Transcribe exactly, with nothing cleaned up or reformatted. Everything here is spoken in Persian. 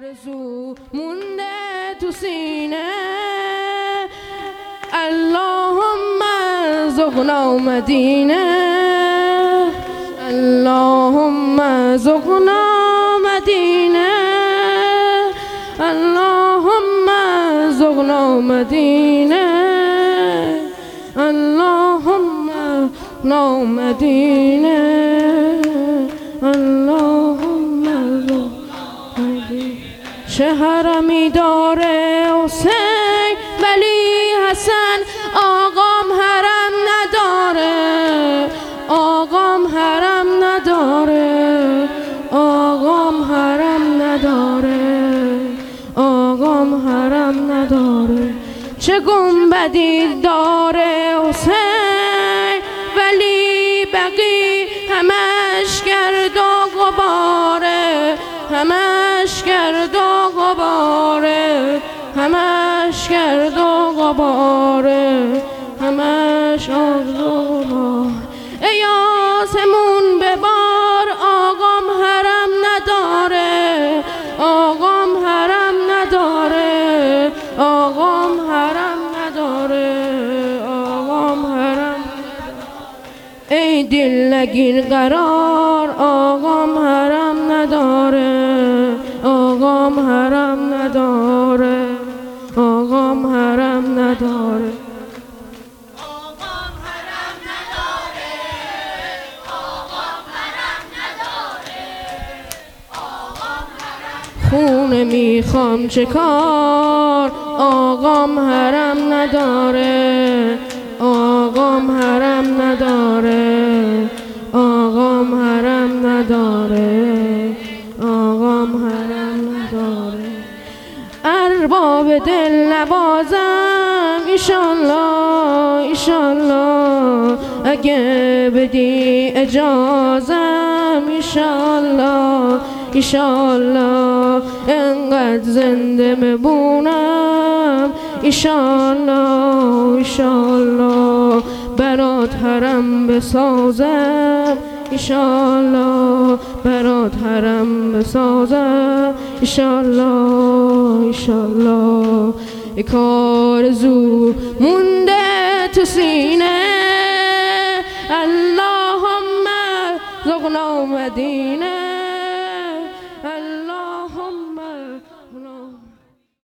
آرزو مونده تو سینه اللهم ارزقنا مدینه اللهم ارزقنا مدینه اللهم ارزقنا مدینه اللهم ارزقنا مدینه اللهم ارزقنا چه حرمی داره حسین ولی حسن آقام حرم نداره آقام حرم نداره آقام حرم نداره آقام حرم نداره چه گنبدی داره حسین ولی بقی همش گرد و غباره همش گرد و غباره همش گرد و غباره همش آرد و غبار ای آسمون ببار آقام حرم نداره آقام حرم نداره آقام حرم نداره آقام حرم ای دل نگیر قرار آقام حرم نداره آقام حرم نداره آقام حرم نداره آقام حرم نداره آقام حرم نداره آقام حرم خونه میخوام چه کار آقام حرم نداره آقام حرم نداره آقام حرم نداره آقام حرم نداره ارباب دل نوازم ایشالله ایشالله اگه بدی اجازم ایشالله ایشالله انقدر زنده بمونم ایشالله ایشالله برات حرم بسازم ایشالله برات حرم بسازم ایشالله ایشالله یک آرزو مونده تو سینه اللهم ارزقنا مدینه